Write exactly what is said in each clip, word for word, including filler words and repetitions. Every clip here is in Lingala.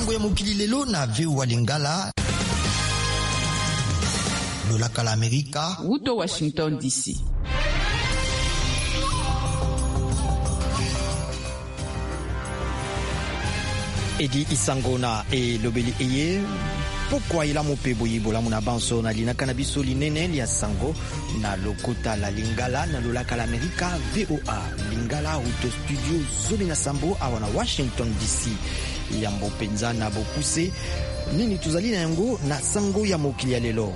sango ya mokili lelo na V O A Lingala. Lolaka la Amerika. Wuto Washington D C. Edi Isangona et Lobeli Eye. Pourquoi il a mon pe boyi bola muna banso na lina kanabiso linene lia sango na lokota la Lingala na lolaka la Amerika V O A Lingala Wuto studio Zobina Sambo awana Washington D C. Yambo penza na bokuse nini tuzali na yango na sango ya mokili ya lelo.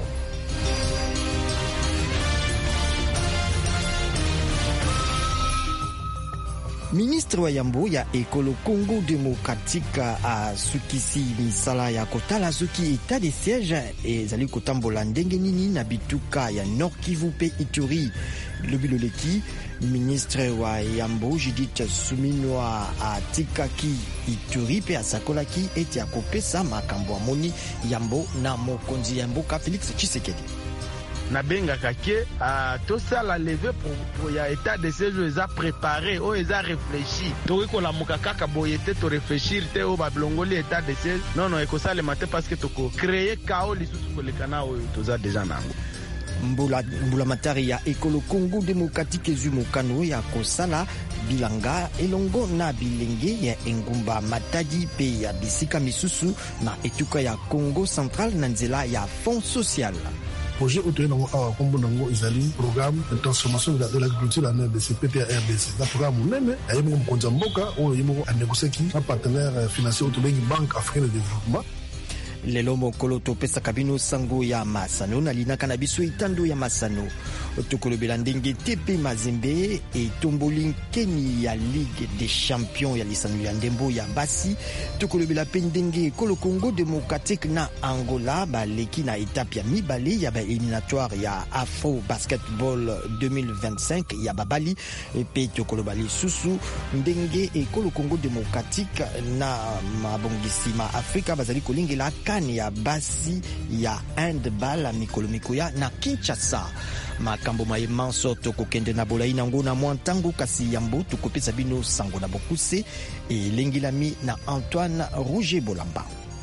Ministre wa yambo ya ekolo Congo Démocratique a sukisi misala ya kotala soki état de siège ezali kotambola ndenge nini na bituka ya Nord Kivu pe Ituri. Lobiloleki ministre wa yambo Judith Suminwa atikaki Ituri pe asakolaki eti akopesa makambo amoni yambo na mokonzi ya mboka Félix Tshisekedi. Na benga kake a to ça la lever pour pour ya état de siège eza préparé o eza réfléchi to ko la mukaka boyete to réfléchir te o ba blongoli état de siège non non eko ça le matin parce que to ko créer chaos lisusu ko le kana o to za déjà nango mbula mbula matari ya ekolo Congo Démocratique ezumukano ya kosala bilanga elongo na bilenge ya engumba matadi pe ya bisika misusu na etuka ya Congo Central na nzela ya fond social. Projet autour nango awa kombo nango ezali programme de transformation de l'agriculture en R D C P T A R D C. La programme nene ayemo mkonza mboka o yemo a négocier ki un partenaire financier autour de Banque africaine de développement. Lelo mokolo topesa kabino sango ya masano na linaka na biso itando ya masano tokolobela ndenge tepe Mazembe etomboli nkeni ya Ligue des Champions ya lisano ya ndembo ya basi tokolobela pe ndenge ekolo Congo Démocratique na Angola baleki na étape ya mibale ya ba éliminatoire ya Afro Basketball deux mille vingt-cinq ya babali pe tokoloba lisusu ndenge ekolo Congo Démocratique na mabongisi ma Afrika bazali kolingela kane ya basi ya handball ya mikolo mikoya na Kinshasa. Makambo maema soto kokende na bolai nango na mwantango kasi yambo tukopesa bino sango na bokuse e lengilami na Antoine Roger Bolamba.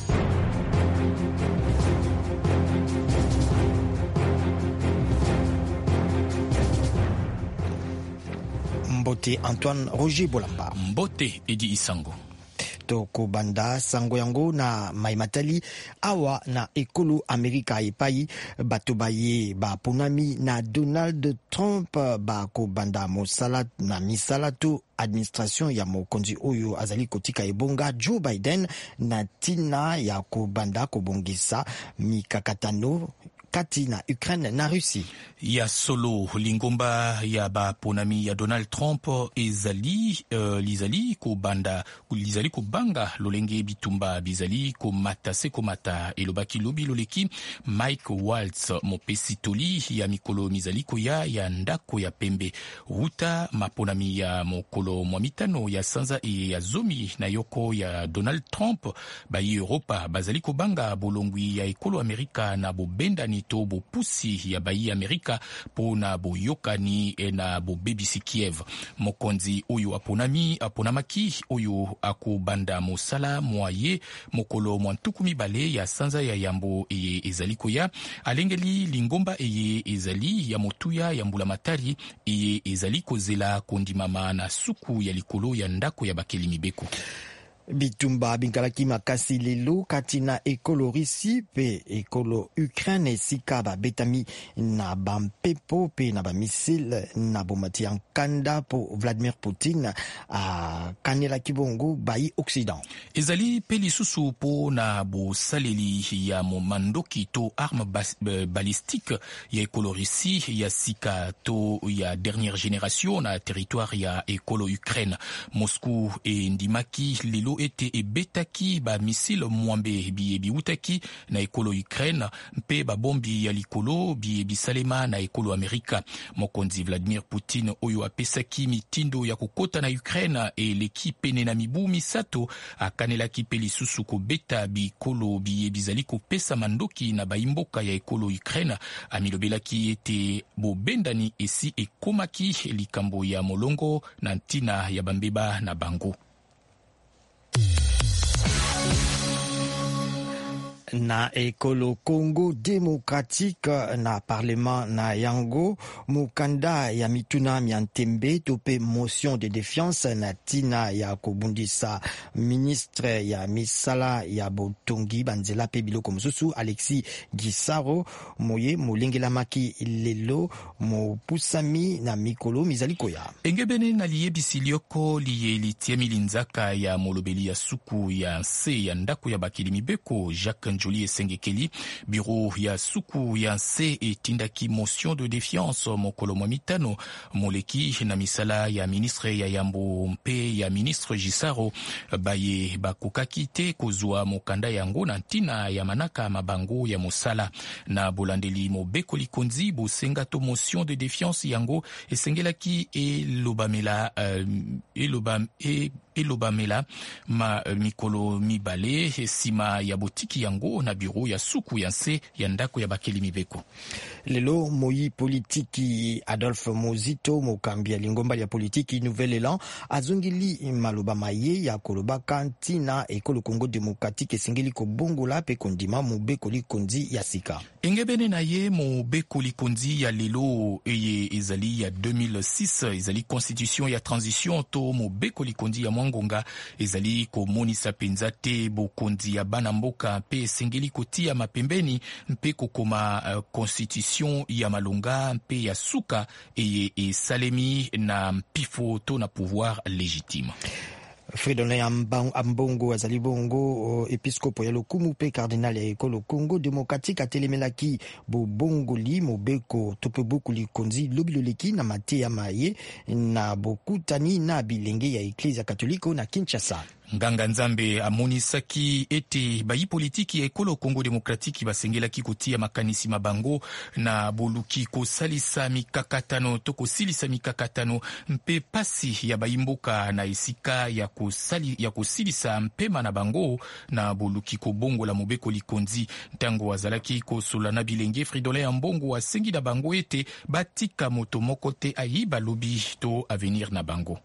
Mbote Antoine Roger Bolamba. Mbote Edi Isango. Toko banda sango yango na maimatali awa na ekolo Amerika epai bato baye ba ponami na Donald Trump ba ko banda mosala na misala to administration ya mokonzi oyo azali kotika ebonga Joe Biden na tina ya ko banda ko bongisa mikakatano kati na Ukraine na Russie. Ya solo lingomba ya ba ponami ya Donald Trump ezali uh, lizali ko banda lizali ko banga lolenge bitumba bizali ko mata se ko mata elobaki lobi loleki Mike Waltz mopesi toli ya mikolo mizali ko ya ya ndako ya pembe uta maponami ya mokolo mwamitano ya sanza e ya zomi na yoko ya Donald Trump ba Europa bazali ko banga bolongwi ya ekolo Amerika na bobenda ni to bo pusi ya bayi Amerika pona bo yokani na bo bebisi Kiev. Mokonzi oyo aponami aponamaki oyo akobanda mosala mwaye mokolo mwantukumi bale ya sanza ya yambo eye ezaliko ya alengeli lingomba eye ezali ya motuya ya mbula matari eye ezaliko zela kondimama na suku ya likolo ya ndako ya bakeli mibeko. Bitumba binkalaki makasi lelo katina ekolo Russie pe ekolo Ukraine esika ba betami na bampepo pe na bamisile na bomati yankanda po Vladimir Putin a kanela kibongo bayi Occident. Ezali pe lisusu po na bo saleli ya momandoki to arme balistique ya ekolo Russie ya sika to ya dernière génération na territoire ya ekolo Ukraine. Moscou e ndimaki lelo ete ebetaki ba missile mwambe bi biutaki na ekolo Ukraine mpe ba bombi ya likolo bi bisalema na ekolo Amerika. Mokonzi Vladimir Putin oyo apesaki mitindo ya kokota na Ukraine e l'équipe na mibu misato akanelaki pe lisusu ko beta bi kolo bi bizali ko pesa mandoki na baimboka ya ekolo Ukraine amilobelaki ete bobendani esi ekomaki likambo ya molongo na ntina ya bambeba na bango. na ekolo Congo Democratique na parlement na yango mukanda ya mituna miantembe tope motion de défiance na tina ya kobundisa ministre ya misala ya botongi banzela pe biloko mosusu Alexis Gisaro moye molengelamaki lelo mopusami na mikolo mizali koya engebene na liyebisi lioko liye litie milinzaka ya molobeli ya suku ya nse ya ndako ya bakili mibeko Jacques Njoli esengekeli bureau ya suku ya nse etindaki motion de défiance mokolo mwa mitano moleki na misala ya ministre ya yambo mpe ya ministre Gisaro baye bakokaki te kozwa mokanda yango na ntina ya manaka mabango ya mosala na bolandeli mobeko likonzi bosenga to motion de défiance yango esengelaki elobamela uh, elobam e elobamela ma uh, mikolo mibale sima ya botiki yango na bureau ya suku ya nse ya ndako ya bakeli mibeko lelo moyi politiki Adolphe Mozito mokambi ya lingomba ya politiki Nouvel Élan azongili maloba maye ya koloba kantina ekolo Congo Démocratique esengeli kobongola pe kondima mobeko likonzi ya sika engebene na ye mobeko likonzi ya lelo eye ezali ya deux mille six ezali constitution ya transition to mobeko likonzi ya mwangonga ezali komonisa penza te bokonzi ya bana mboka pe esengeli kotia mapembeni mpe kokoma uh, constitution ya malonga mpe ya suka eye esalemi na mpifo to na pouvoir légitime. Fridolin Ambongo azali bongo episkopo ya lokumu pe cardinal ya ekolo Congo Démocratique atelemelaki bobongoli mobeko tope bokuli konzi lobiloleki na mate ya maye na bokutani na bilenge ya Eklezia Katoliko na Kinshasa. Nganga Nzambe amonisaki ete bayi politiki ya ekolo Congo Démocratique basengelaki kotia makanisi mabango na boluki kosalisa mikakatano to kosilisa mikakatano mpe pasi ya bayimboka na esika ya kosali ya kosilisa mpema na bango na boluki kobongola mobeko likonzi ntango azalaki kosola na bilenge. Fridolin Ambongo asengi na bango ete batika moto moko te ayiba lobi to avenir na bango.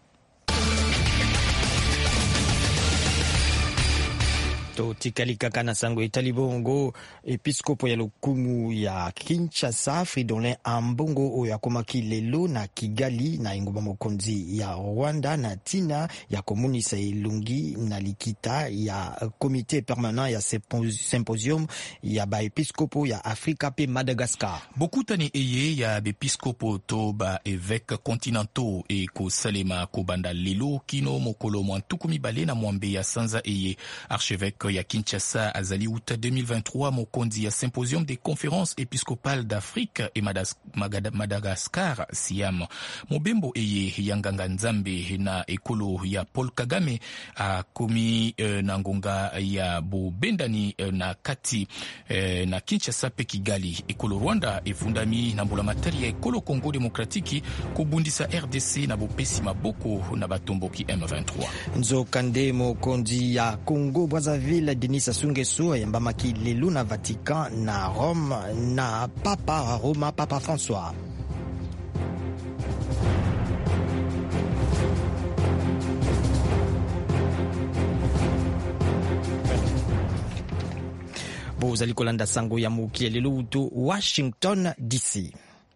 Tikali kaka na sango etali bongo episkopo ya lokumu ya Kinshasa Fridolin Ambongo oyo akomaki lelo na Kigali na engumba mokonzi ya Rwanda na tina ya komunisa elungi na likita ya komite permanent ya symposium ya ba episkopo ya Afrika pe Madagascar. Bokutani eye ya bepiskopo to ba évêque continentaux e ko salema ko banda lelo kino mokolo mwantuku mibale na mwambe ya sanza eye archevêque ya Kinshasa azali uta deux mille vingt-trois mokonzi ya symposium des conférences épiscopales d'Afrique et Madagascar Siam. Mobembo eye ya Nganga Nzambe na ekolo ya Paul Kagame a komi eh, na ngonga ya bobendani eh, na kati eh, na Kinshasa pe Kigali. Ekolo Rwanda efundami na mbula matari ya ekolo Congo Démocratique kobundisa R D C na bopesi maboko na batomboki M vingt-trois. Nzokande mokonzi ya Congo Brazzaville Denis Sassou Nguesso ayambamaki lelo na Vatican na Rome na Papa Roma Papa François. Bozali kolanda sango ya muki lelo uto Washington D C.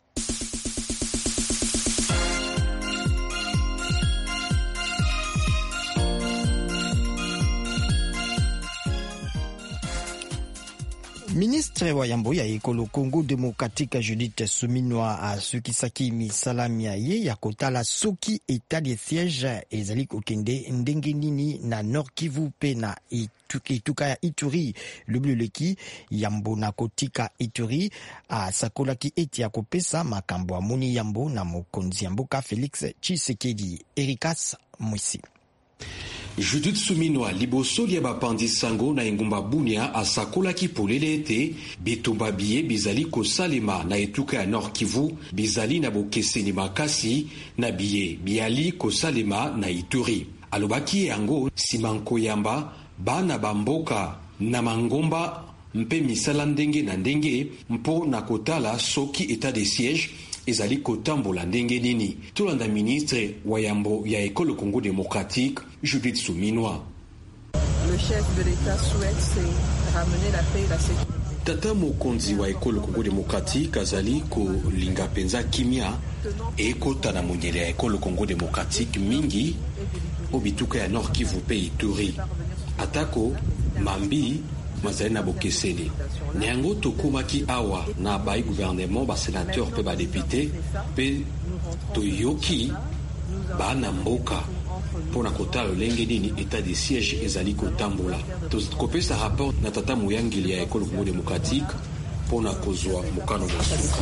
Ministre wa yambo ya ekolo Congo Démocratique Judith Suminwa asukisaki misalami ya ye ya kotala soki état de siège ezali kokende ndenge nini na Nord Kivu pe na Ituka ya Ituri lubululeki yambo na kotika Ituri asakolaki eti ya kopesa makambo amoni yambo na mokonzi yamboka Félix Tshisekedi. Erikas Mwisi. Judith Suminwa liboso lia bapandi sango na engumba Bunia asakolaki polele ete bitumba biye bizali kosalema na etuka ya Nord Kivu bizali na bokeseni makasi na biye biali kosalema na Ituri. Alobaki yango simanko yamba bana bamboka na mangomba mpe misala ndenge na ndenge mpo na kotala soki état de siège ezali kotambola ndenge nini. Tolanda ministre wa yambo ya ekolo Congo Démocratique Judith Suminwa. le chef de l'État souhaite, c'est ramener la paix et la sécurité. Tata mokonzi wa ekolo Congo Démocratique azali kolinga penza kimia ekota na monyele ya ekolo Congo Démocratique mingi obituka ya Nord Kivu pe Ituri atako mambi mazali na bokeseni neango tokomaki awa na bai gouvernement ba sénateur pe ba député pe toyoki ba na mboka pona kota lolenge nini état de siège ezali kotambola tokopesa rapport na tata moyangili ya ekolo Congo Démocratique pona kozwa mokano mosuka.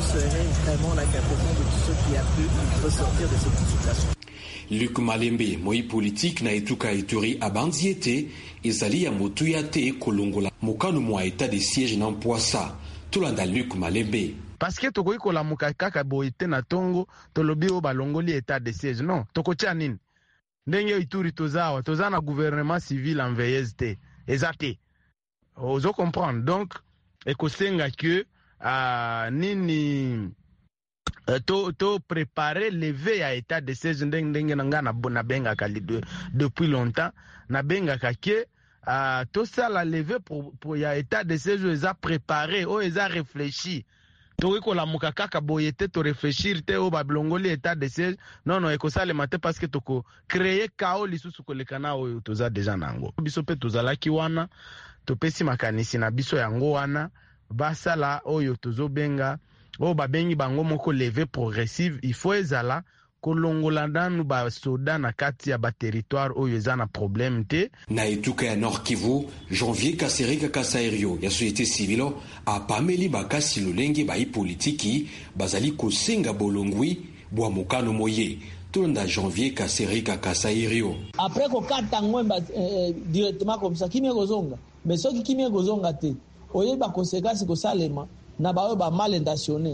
Luc Malembe moi politique na etuka Ituri abandi ete ezali ya motu ya te kolongola mokano mwa état de siège na mpoasa tolanda Luc Malembe parce que tokoki kolamuka kaka boye te na tongo tolobi o balongoli état de siège non tokotia nini ndenge Ituri tozawa toza na gouvernement civil en veilleuse te eza te ozo comprendre donc ekosenga que uh, nini uh, to, to préparer levé à état de siège ndenge ndenge nanga na bona benga kali de, depuis longtemps na benga kake uh, to ça la levé pour pour ya état de siège eza préparé o eza réfléchi toki kolamuka kaka boye te to réfléchir te o bablongoli état de siège non non ekosalema te parce que toko créer chaos lisusu kolekana oyo toza déjà nango biso pe tozalaki wana topesi makanisi na biso yango wana basala oyo tozobenga o babengi bango moko levé progressive il faut ezala kolongola ndanu ba soda na kati ya ba territoire oyo eza na problème te na etuka ya Nord Kivu Janvier Kasereka Kasairio ya société civile apameli bakasi lolenge ba politiki bazali kosenga bolongwi bwa mokano moye tonda Janvier Kasereka Kasairio après ko kata ngomba eh, directement comme ça kimia kozonga mais soki kimia kozonga te oye ba conséquence ko salema na ba ba mal intentionné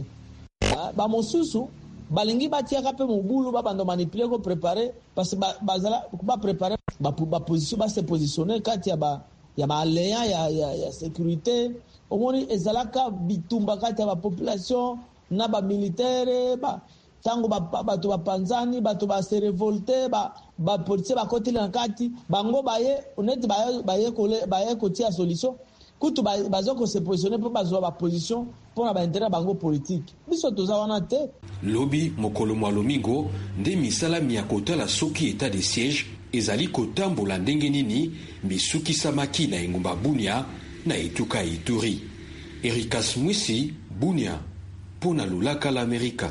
ba mosusu balingi batiaka pe mobulu babando manipuler ko préparer parce que bazala ba préparer ba ba position ba se positionner kati ya ba ya ba alliance ya ya, ya sécurité omoni ezalaka bitumba kati ya ba population na ba militaire ba tango ba bato ba panzani bato ba se révolter ba ba policier ba côté na kati bango baye honnête baye baye ko baye ko tia solution kutu bazoko se positionner pour bazwa ba position pour ba intérêt bango politique biso toza wana te lobi mokolo mwa lomingo nde misala mi akotala soki état de siège ezali kotambola ndenge nini misukisamaki na engumba Bunia na etuka Ituri. Erikas Mwisi Bunia pona lulaka la Amerika.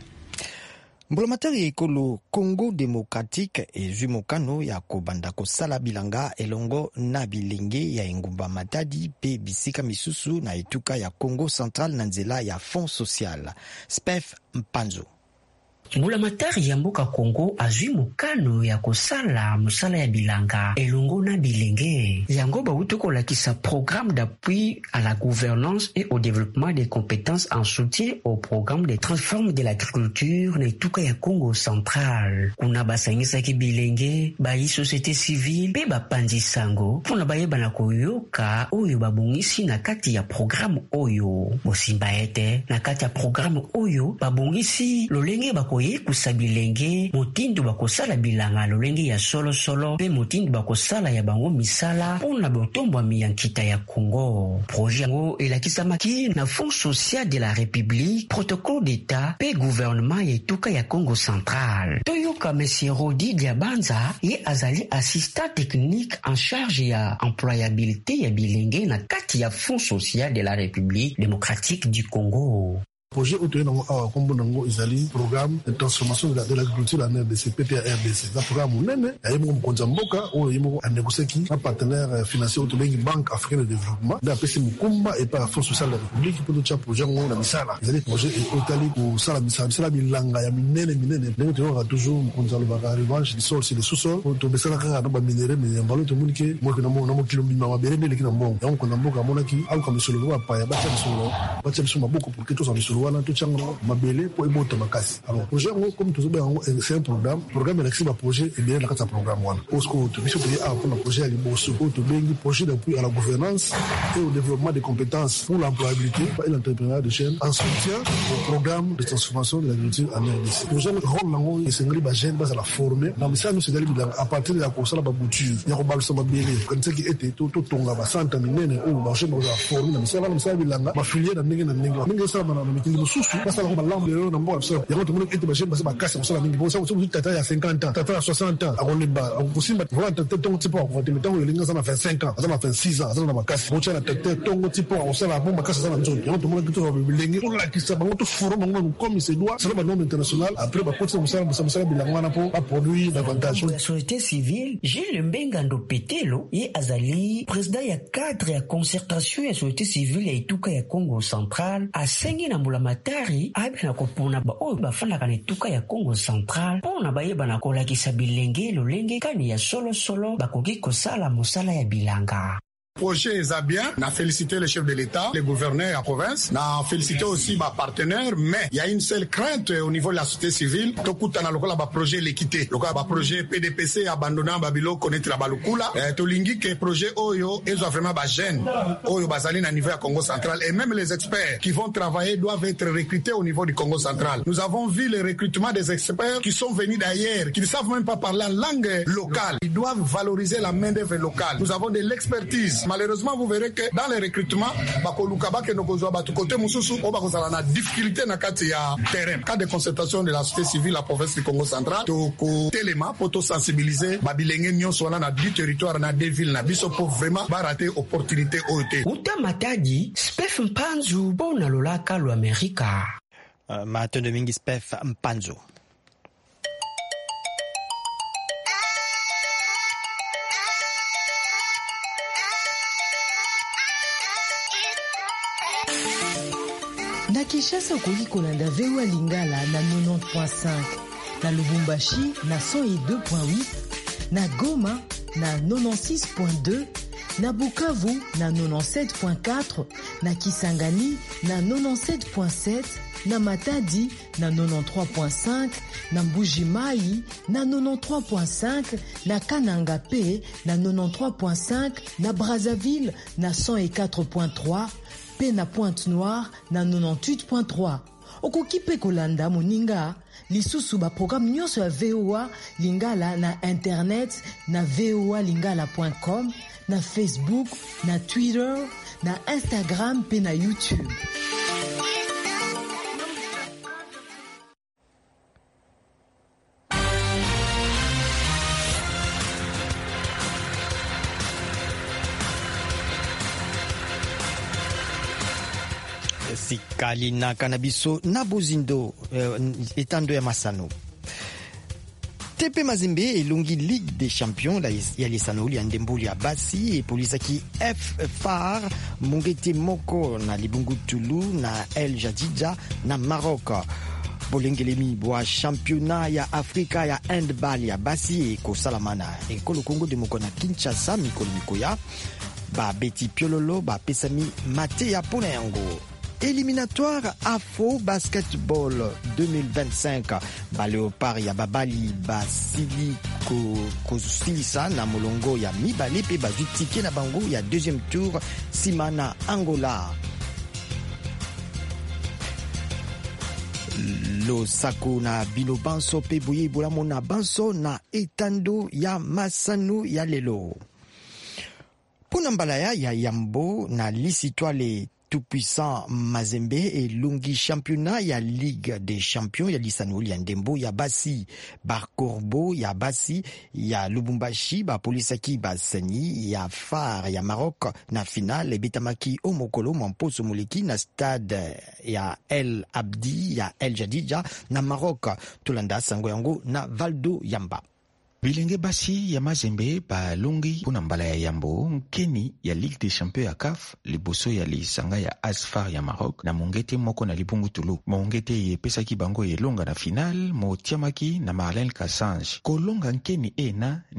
mbulamatari ya ekolo Congo Démocratique ezwi mokano ya kobanda kosala bilanga elongo na bilenge ya engumba Matadi pe bisika misusu na etuka ya Congo Central na nzela ya Fonds Social. Spef Mpanzo mbulamatari ya mboka Congo azwi mokano ya kosala mosala ya bilanga elongo na bilenge yango bauti kolakisa programme d'appui à la gouvernance et au développement des compétences en soutien au programme de transforme de l'agriculture na etuka ya Congo Central. Kuna basangisaki bilenge bayi société civile pe bapandi sango mpona bayeba na koyoka oyo babongisi na kati ya programme oyo bosimba ete na kati ya programme oyo babongisi lolenge bako oye kusabilenge motindo bakosala bilanga lolenge ya solo solo pe motindo bakosala ya bango misala pona botombo ya nkita ya Congo. Projet yango elakisamaki na Fonds Social de la République, protocole d'état pe gouvernement ya etuka ya Congo Central. Toyoka Monsieur Rodi Diabanza ye azali assistant technique en charge ya employabilité ya bilenge na kati ya Fonds Social de la République démocratique du Congo. projet oyo toyena ngo awa kombo nango ezali programme de transformation de l'agriculture en R D C P T A R D C. Eza programme munene aye moko mokonzi ya mboka oyo ye moko anégociaki na partenaire financier oyo tobengi Banque Africaine de Développement nde apesi mokumba epai ya Fonds Social de la République mpo totya projet yango na misala. Ezali projet otali kosala misala misala bilanga ya minene minene ndenge toyokaka toujours mokonzi alobaka revanche du sol sur le sous-sol oyo tobesala kaka na baminere me yambalo tomoni ke moki na mokilo mbima mabele nde eleki na mbongo yango mokonzi ya mboka amonaki aluka misolo bapaya batya misolo batya biso maboko pour ke tozwa misolo wana to chango mabele po ebota makasi. Alors projet ngo comme tout ça c'est un programme programme l'accès ba projet et bien la carte programme wana. Parce que tu biso pour avoir un projet à liboso pour te bengi projet d'appui à la gouvernance et au développement des compétences pour l'employabilité et l'entrepreneuriat de chaîne en soutien au programme de transformation de l'agriculture en R D C. Projet rôle lango et sengri ba jeune ba la former na misa no sedali bilang à partir de la consala ba bouture ya ko balso mabele quand ce qui était tout tout tonga ba santa minene o ba je ba former na misa na misa bilanga ba filier na ndenge na ndenge ndenge sa na mitindi mususu ba sala ko ba lambe yo na mbo so ya ko tumu ete ba jeune ba ba kasa so la mingi bo sa so tata ya cinquante ans tata ya soixante ans a on ba ko simba voilà tata tongo tipo ko te metango linga sana vingt-cinq ans sana vingt-six ans sana makasi bo chana tata tongo tipo on sala bo makasi sana nzo ya ko tumu ko to ba bilengi ko la kisa ba to foro ba ngo comme c'est doit c'est le nom international après ba ko tsama musala musala bilanga na po ba produit davantage la société civile Gilles Mbengando Petelo ye azali président ya cadre ya concertation ya société civile ya ituka ya Congo Central asengi na mbulamatari abina kopona ba oyo bafandaka na ituka ya Congo Central pona bayeba na kolakisa bilenge lolenge kani ya solo solo bakoki kosala mosala ya bilanga. Projet est bien. On a félicité le chef de l'État, les gouverneurs à province. On a félicité aussi ma partenaire, mais il y a une seule crainte au niveau de la société civile. Tout coûte dans le cas de projet l'équité. Le cas de projet P D P C abandonné en Babilo connaître la balukula. Tout l'indique que projet Oyo, ils ont vraiment ba gêne. Oyo basaline à niveau à Congo central. Et même les experts qui vont travailler doivent être recrutés au niveau du Congo central. Nous avons vu le recrutement des experts qui sont venus d'ailleurs, qui ne savent même pas parler en langue locale. Ils doivent valoriser la main d'œuvre locale. Nous avons de l'expertise. Malheureusement, vous verrez que dans les recrutements, difficulté na kati ya terrain. Cas de concertation de la société civile, la province du Congo central, to téléma pour to sensibiliser babilenge nyonso wana na dix territoires na deux villes na biso pour vraiment barater opportunité O T. Uta matadi, Spef Mpanzu bona lolaka lo Amerika. Uh, Matin de mingi Spef Mpanzu. Na Kinshasa okoki kolanda V O A Lingala na quatre-vingt-dix point cinq, na Lubumbashi na cent deux point huit, na Goma na quatre-vingt-six point deux, na Bukavu na quatre-vingt-dix-sept point quatre, na Kisangani na quatre-vingt-dix-sept point sept, na Matadi na quatre-vingt-treize point cinq, na Mbuji-Mayi na quatre-vingt-treize point cinq, na Kananga P na quatre-vingt-treize point cinq, na Brazzaville na cent quatre point trois, pe na Pointe-Noire na quatre-vingt-dix-huit point trois. Okoki pe kolanda moninga lisusu ba programme nyonso ya V O A Lingala na internet na v o a lingala point com, na Facebook, na Twitter, na Instagram pe na YouTube. Sikali na kanabiso na bozindo eh, etando ya Masano. T P Mazembe elongi Ligue des Champions la ya lisano ya ndembuli ya basi e polisa ki F F A R Mongete Moko na Libungutulu na El Jadida na Maroc. Bolengelemi bwa championnat ya Afrika ya handball ya basi e ko salamana e ko Congo de Moko na Kinshasa mikolo mikoya ba beti piololo ba pesami mate ya pona yango. Éliminatoire Afro Basketball deux mille vingt-cinq. Ba Léopard ya babali ba Sili Kosilisa na molongo ya mibale pe ba jutike na bango ya deuxième tour Simana Angola. Lo Sako na Bino Banso pe boye bolamo na Banso na etando ya Masano ya lelo. Pona mbalaya ya Yambo na lisitwale tout-puissant Mazembe et Lungi championnat ya Ligue des Champions ya lisano ya ndembo ya basi Barkorbo ya basi ya Lubumbashi ba polisaki ba seni ya F A R ya Maroc na finale bitamaki omokolo mamposo moleki na stade ya El Abdi ya El Jadida na Maroc tolanda sango yango na Valdo Yamba. Bilenge basi ya Mazembe ba Lungi pona mbala ya Yambo nkeni ya Ligue des Champions ya C A F liboso ya lisanga ya Asfar ya Maroc na Mongete Moko na Libungutulu. Mongete yepesaki bango elonga na final mo tiamaki na Marlène Kassange. Kolonga nkeni ena nde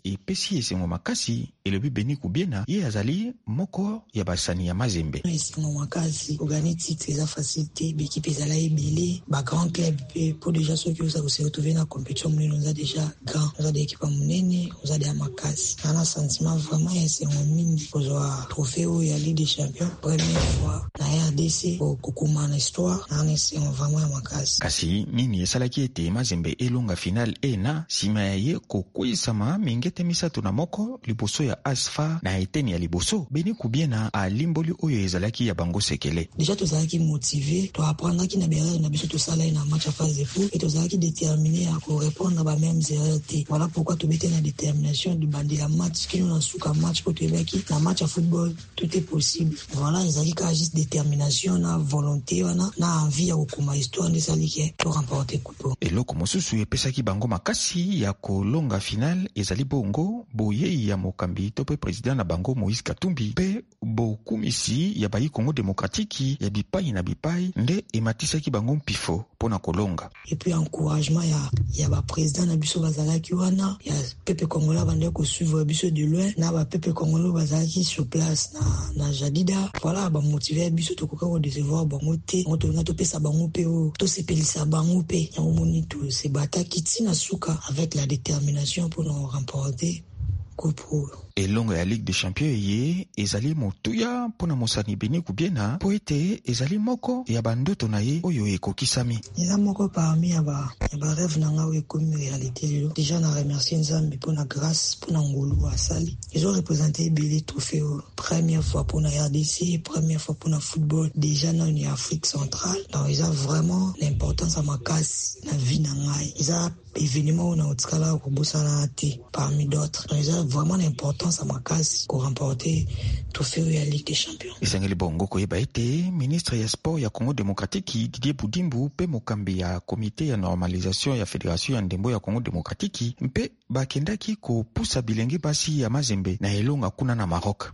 epesi esengo makasi elobi Beni Kubiena ye azali moko ya basani ya Mazembe. Esengo makasi ogani titre eza facilité l'équipe ezala ebele ba grand club pour déjà ceux qui ont se retrouver na compétition nous on a déjà grand on a des équipes munene on a des makasi on a sentiment vraiment esengo mingi kozwa trophée au ya Ligue des Champions première fois na R D C au kokuma na histoire na esengo vraiment makasi. Kasi nini esalaki ete Mazembe elonga final ena sima ya ye kokwisama mingete misato na moko liboso ya Asfa na eteni ya liboso. Beni Kubiena alimboli oyo ezalaki ya bango sekele. Déjà tozalaki motivé to apprendre ki na berere na biso to sala na match à phase de poule et tozalaki déterminé à répondre à ba mêmes erreurs. Voilà pourquoi to bete na détermination de bandi la match ki na suka match pour te beki na match à football tout est possible. Voilà ezalaki ka juste détermination na volonté wana na envie ya kokuma histoire de salike pour remporter coupe. Eloko mosusu epesaki bango makasi ya kolonga final ezali bongo boye ya mokambi to pe président na bango Moïse Katumbi pe bokumisi ya bayi Congo démocratique ya bipai na bipai nde ematisaki bango mpifo pona kolonga. Et puis encouragement ya ya ba président na biso bazalaki wana ya peuple congolais bande ko suivre biso de loin na ba peuple congolais bazalaki sur place na na Jadida. Voilà ba motiver biso to koka ko décevoir bango te on to na to pesa bango pe o to sepelisa bango pe ya omoni to se bataki tina suka avec la détermination pour nous remporter coupe. Elongo ya Ligue des Champions ye ezali motuya pona mosani Beni Kubiena po ete ezali moko ya bandoto na ye oyo ekokisami. Eza moko parmi ya ba ya ba rêve na nga ekomi réalité lelo. Déjà na remercier Nzambe pona grâce pona ngolu asali. Ils ont représenté bele trophée première fois pona R D C, première fois pona football déjà na en Afrique centrale. Donc ils ont vraiment l'importance à makasi na vie na ngai. Ils ont événement na otikala ko bosana te parmi d'autres. Donc ils ont vraiment l'importance à makasi ko remporter trophée ya Ligue des Champions. Isangeli bongo koyeba ete ministre ya sport ya Congo démocratique Didier Boudimbu pe mokambi ya comité ya normalisation ya fédération ya ndembo ya Congo démocratique mpe bakendaki ko pusa bilenge basi ya Mazembe na elonga kuna na Maroc.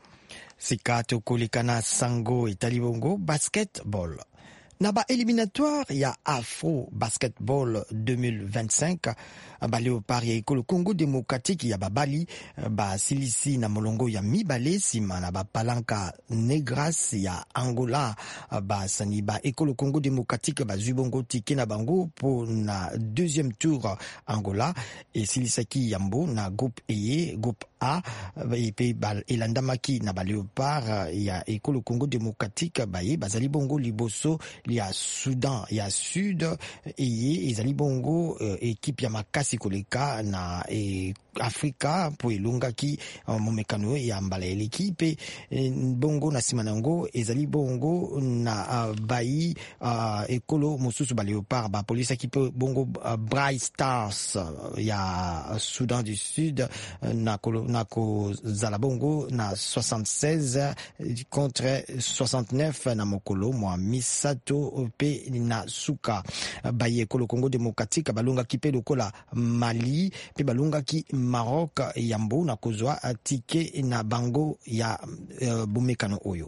Sikato kolikana sango etali bongo basketball. Na ba éliminatoire ya Afro Basketball deux mille vingt-cinq ba Léopard ya ekolo Congo démocratique ya babali ba silisi na molongo ya mibale sima na ba Palanca Negras ya Angola ba sani ba ekolo Congo démocratique ba zubongo tike na bango po na deuxième tour Angola et silisaki yambo na groupe E groupe A et puis ba elandamaki na ba Léopard ya ekolo Congo démocratique ba ye bazali bongo liboso ya Soudan ya Sud et ezali bongo euh, équipe ya makasi koleka na e Afrika po elongaki uh, momekano ya mbala l'équipe e, bongo na simanango ezali bongo na uh, bayi uh, ekolo mosusu ba Léopard ba police qui peut bongo uh, Bright Stars uh, ya Soudan du Sud uh, na kolo, na ko zala bongo na soixante-seize contre soixante-neuf na mokolo mwa Misato pe na suka bayi ekolo Congo démocratique balonga ki pe lokola Mali pe balonga ki Maroc yambo na kozwa tike na bango ya uh, bomekano oyo.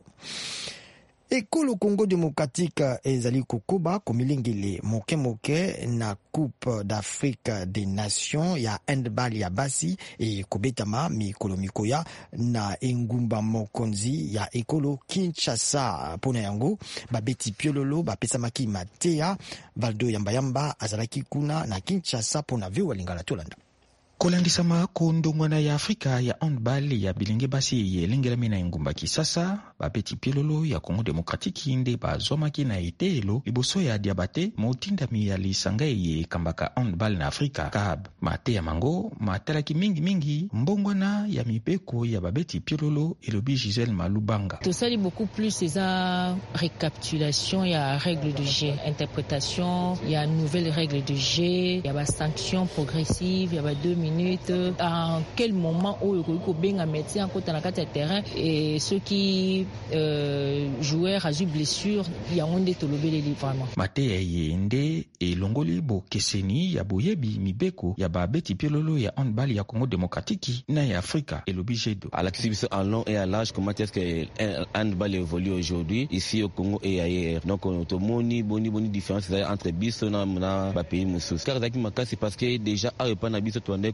Ekolo Congo démocratique ezali kokoba komilingile moke moke na Coupe d'Afrique des Nations ya handball ya basi e kobetama mikolo mikoya na engumba mokonzi ya ekolo Kinshasa pona yango babeti piololo bapesamaki Matea Valdo yamba yamba azalaki kuna na Kinshasa pona vewa lingala tolanda. Kolandisama kondongwana ya Afrika ya handball ya bilenge basi yelengelami na engumba Kisasa babeti piololo ya Congo démocratique nde bazwamaki na etelo liboso ya diabate motindami ya lisanga ye kambaka handball na Afrika Cab mate ya mango matalaki mingi mingi mbongwana ya mipeko ya babeti piololo elobi Gisèle Malubanga. Tout ça beaucoup plus c'est ça récapitulation ya règles de jeu, interprétation, il y a nouvelles règles de jeu, il y a ba sanctions progressives, il y a ba deux minutes en quel moment où il benga médecin côté na kati terrain et ceux qui euh, joueurs a eu blessure il y a onde to lobeleli vraiment mate yende et longoli bo keseni ya boyebi mibeko ya babeti piololo ya handball ya Congo démocratique na ya Afrika et l'obligé de à l'activité en long et à large comment est-ce que handball évolue aujourd'hui ici au Congo et ailleurs donc on to moni boni boni différence entre biso na na ba pays mususu car daki makasi parce que déjà a pas na biso to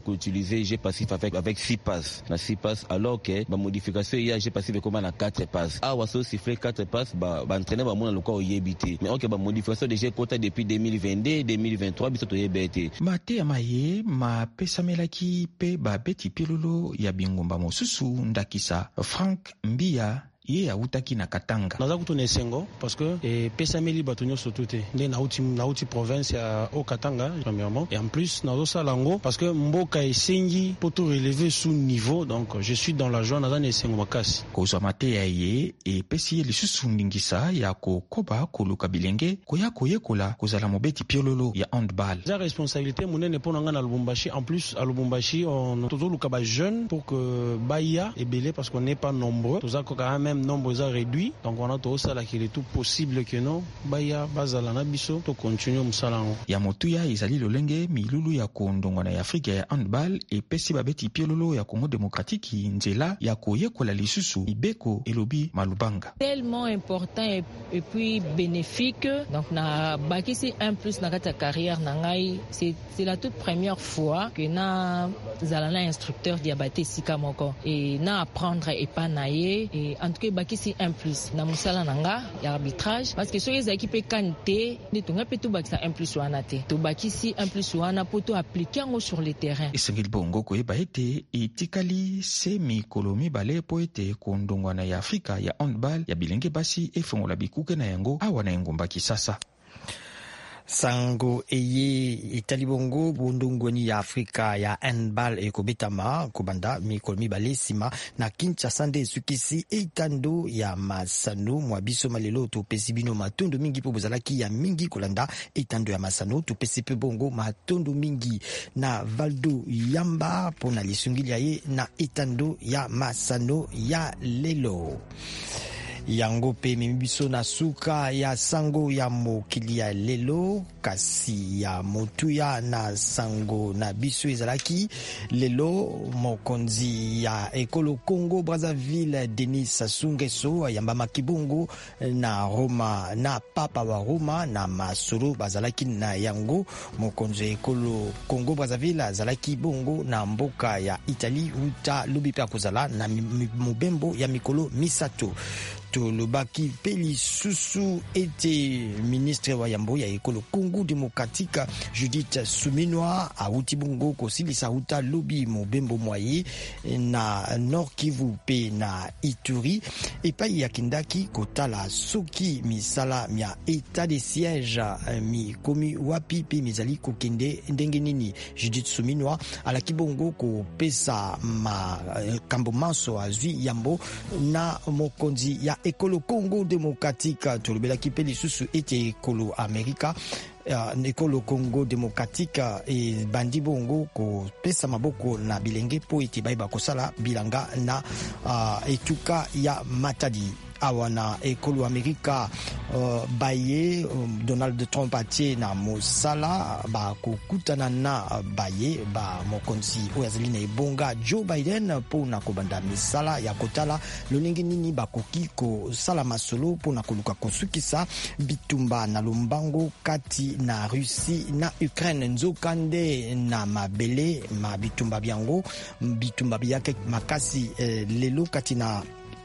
utiliser jeu passif avec avec six passes na six passes alors que ba modification ya jeu passif comme na quatre passes ah waso siffler quatre passes ba ba entraîner ba mona lokwa oyebité mais OK ba modification de jeu kota depuis deux mille vingt-deux deux mille vingt-trois biso toyebete mate ya maye ma pesamelaki pe ba beti pilolo ya bingumba mosusu ndakisa Frank Mbia ye autaki na Katanga naza kutuna esengo parce que e pesameli bato nyonso tute nde nauti nauti province ya o Katanga premièrement et en plus nazo salango parce que mboka esengi poto relever sous niveau donc je suis dans la joie naza na esengo makasi kozwa mate ya ye e pesi lisusu ndingisa ya kokoba koluka bilenge koya koyekola kozala mobeti piololo ya handball za responsabilité munene pona nga na Lubumbashi en plus à Lubumbashi on tozoluka ba jeune pour que baya ebele parce qu'on n'est pas nombreux toza quand même nombre est réduit donc on a tout ça là qu'il est tout possible que non baya bazala na biso to continue musalango ya motuya izali lolenge milulu ya kondongwana ya Afrika ya handball et pesi babeti piololo ya Congo démocratique nzela ya koyekola lisusu ibeko elobi malubanga tellement important et, et puis bénéfique donc na bakisi un plus na kata carrière na ngai c'est c'est la toute première fois que na zalana instructeur diabaté sika moko et na apprendre et pas naie et en tout cas bakisi un plus na musala nanga ya arbitrage parce que soki ezaki pe kanté ne tonga pe to bakisa un plus wana te to bakisi un plus wana poto appliquer ngo sur le terrain esengeli bongo koyeba ete etikali se mikolo mibale po ete kondongwana ya Afrika ya handball ya bilenge basi efongola bikuke na yango awa na engumba Kisasa sango eye itali bongo bundungweni ya Afrika ya handball ekobetama kobanda mikolo mibale sima na Kinshasa nde sukisi eitando ya masano mwa biso malelo topesi bino matondo mingi po bozalaki ya mingi kolanda eitando ya masano topesi pe bongo matondo mingi na Valdo Yamba pona lisungili ye na eitando ya masano ya lelo yango pe mibiso na suka ya sango ya mokili ya lelo kasi ya motuya na sango na biso ezalaki lelo mokonzi ya ekolo Congo Brazzaville Denis Sassou Nguesso ayamba makibongo na Roma na papa wa Roma na masolo bazalaki na yango mokonzi ekolo Congo Brazzaville azalaki bongo na mboka ya Italie uta lobi pe kozala na mobembo ya mikolo misato to lobaki peli susu ete ministre wa yambo ya ekolo Congo démocratique Judith Suminwa auti bongo kosilisa uta lobi mobembo moye na Nord Kivu pe na Ituri epai ya kindaki kotala soki misala mia état de siège mi komi wapi pe mizali kokende ndenge nini Judith Suminwa ala kibongo ko pesa ma kambo manso azwi yambo na mokonzi ya ekolo Congo démocratique tolobela kipeli susu ete ekolo Amerika uh, ekolo Congo démocratique e bandi bongo ko pesa maboko na bilenge po ete baiba kosala bilanga na uh, etuka ya Matadi awana ekolo Amerika uh, baye um, Donald Trump atie na mosala ba kokutana na uh, baye ba mokonzi oyazali na ebonga Joe Biden po na kobanda misala ya kotala lolingi nini bakoki ko sala masolo po na koluka kosukisa bitumba na lombango kati na Russie na Ukraine nzokande na mabele ma bitumba byango bitumba byake makasi eh, lelo kati na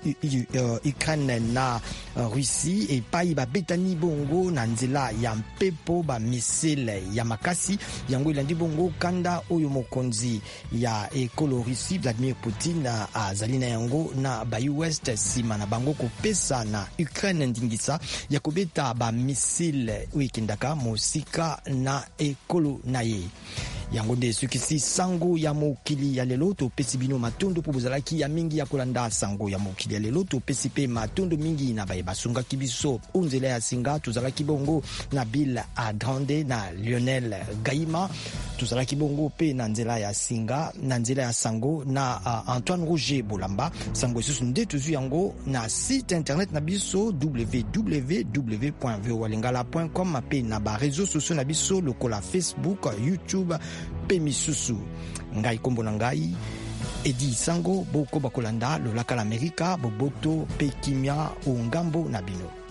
Ukraine na Russie et pai ba betani bongo na nzela ya mpepo ba missile ya makasi yango ilandi bongo kanda oyo mokonzi ya ekolo Russie Vladimir Putin azali na yango na ba U S sima na bango kopesa na Ukraine ndingisa ya kobeta ba missile wikindaka mosika na ekolo na ye yango nde sukisi sango ya mokili ya lelo topesi bino matondo po bozalaki ya mingi ya kolanda sango ya mokili ya lelo topesi pe matondo mingi na baye basungaki biso onzela ya singa tozalaki bongo na Bill Adrande na Lionel Gaima tozalaki bongo pe na nzela ya singa na nzela ya sango na uh, Antoine Roger Bolamba sango esusu nde tozwi yango na site internet na biso w w w point voa lingala point com pe na ba réseaux sociaux na biso lokola Facebook, YouTube pe misusu ngai kombo na ngai Edi Sango boko bakolanda lolaka la Amerika boboto pe kimia o ngambo na bino.